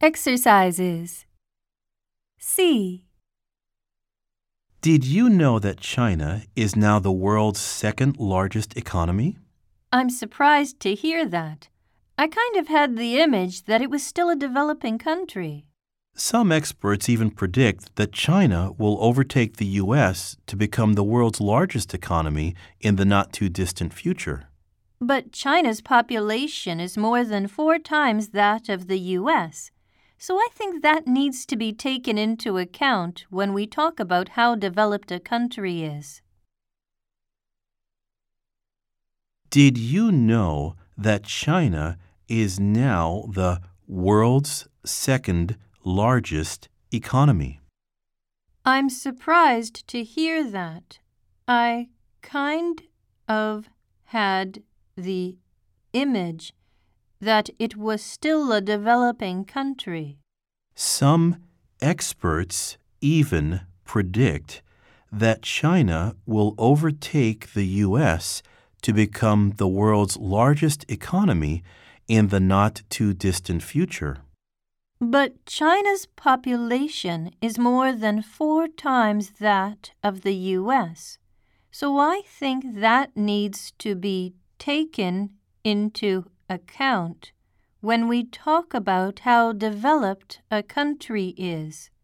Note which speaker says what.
Speaker 1: Exercises. C.
Speaker 2: Did you know that China is now the world's second largest economy?
Speaker 1: I'm surprised to hear that. I kind of had the image that it was still a developing country.
Speaker 2: Some experts even predict that China will overtake the U.S. to become the world's largest economy in the not-too-distant future.
Speaker 1: But China's population is more than 4 times that of the U.S., so I think that needs to be taken into account when we talk about how developed a country is.
Speaker 2: Did you know that China is now the world's second largest economy?
Speaker 1: I'm surprised to hear that. I kind of had the image that it was still a developing country.
Speaker 2: Some experts even predict that China will overtake the U.S. to become the world's largest economy in the not-too-distant future.
Speaker 1: But China's population is more than 4 times that of the U.S., so I think that needs to be taken into account when we talk about how developed a country is.